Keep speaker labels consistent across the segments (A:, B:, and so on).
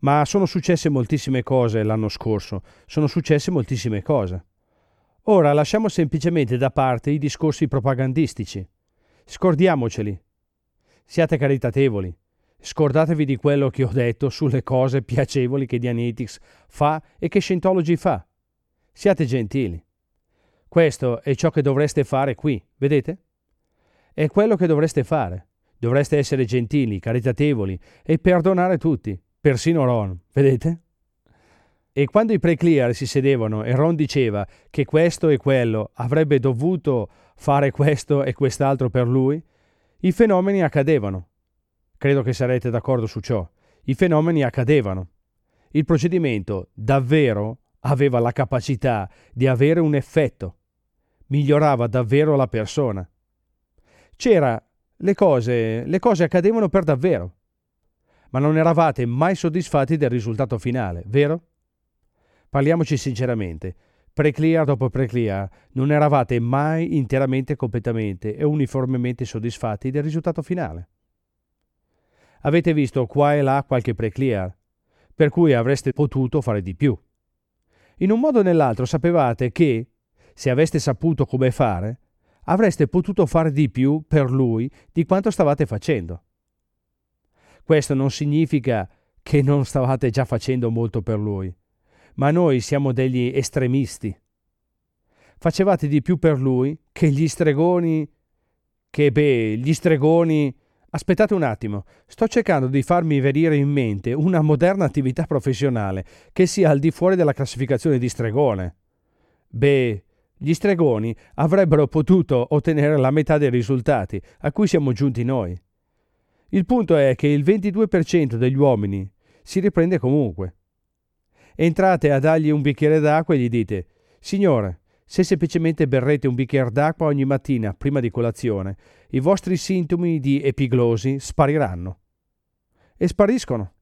A: Ma sono successe moltissime cose l'anno scorso, sono successe moltissime cose. Ora lasciamo semplicemente da parte i discorsi propagandistici. Scordiamoceli. Siate caritatevoli. Scordatevi di quello che ho detto sulle cose piacevoli che Dianetics fa e che Scientology fa. Siate gentili. Questo è ciò che dovreste fare qui, vedete? È quello che dovreste fare. Dovreste essere gentili, caritatevoli e perdonare tutti, persino Ron, vedete? E quando i pre-clear si sedevano e Ron diceva che questo e quello avrebbe dovuto fare questo e quest'altro per lui, i fenomeni accadevano. Credo che sarete d'accordo su ciò. I fenomeni accadevano. Il procedimento davvero aveva la capacità di avere un effetto. Migliorava davvero la persona. Le cose accadevano per davvero. Ma non eravate mai soddisfatti del risultato finale, vero? Parliamoci sinceramente. Pre-clear dopo pre-clear, non eravate mai interamente, completamente e uniformemente soddisfatti del risultato finale. Avete visto qua e là qualche pre-clear, per cui avreste potuto fare di più. In un modo o nell'altro sapevate che, se aveste saputo come fare, avreste potuto fare di più per lui di quanto stavate facendo. Questo non significa che non stavate già facendo molto per lui, ma noi siamo degli estremisti. Facevate di più per lui che gli stregoni. Aspettate un attimo, sto cercando di farmi venire in mente una moderna attività professionale che sia al di fuori della classificazione di stregone. Gli stregoni avrebbero potuto ottenere la metà dei risultati a cui siamo giunti noi. Il punto è che il 22% degli uomini si riprende comunque. Entrate a dargli un bicchiere d'acqua e gli dite: «Signore, se semplicemente berrete un bicchiere d'acqua ogni mattina prima di colazione, i vostri sintomi di epiglosi spariranno». E spariscono.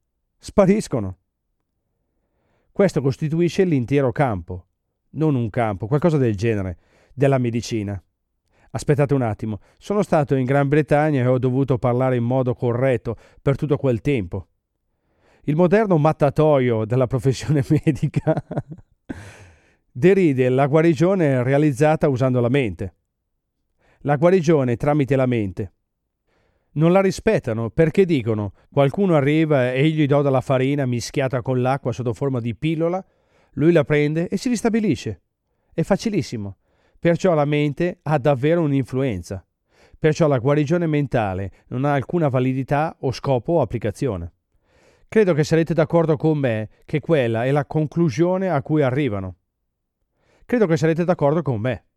A: Questo costituisce l'intero campo. Non un campo, qualcosa del genere, della medicina. Aspettate un attimo, sono stato in Gran Bretagna e ho dovuto parlare in modo corretto per tutto quel tempo. Il moderno mattatoio della professione medica deride la guarigione realizzata usando la mente. La guarigione tramite la mente. Non la rispettano perché dicono: qualcuno arriva e gli do della farina mischiata con l'acqua sotto forma di pillola, lui la prende e si ristabilisce. È facilissimo. Perciò la mente ha davvero un'influenza. Perciò la guarigione mentale non ha alcuna validità o scopo o applicazione. Credo che sarete d'accordo con me che quella è la conclusione a cui arrivano. Credo che sarete d'accordo con me.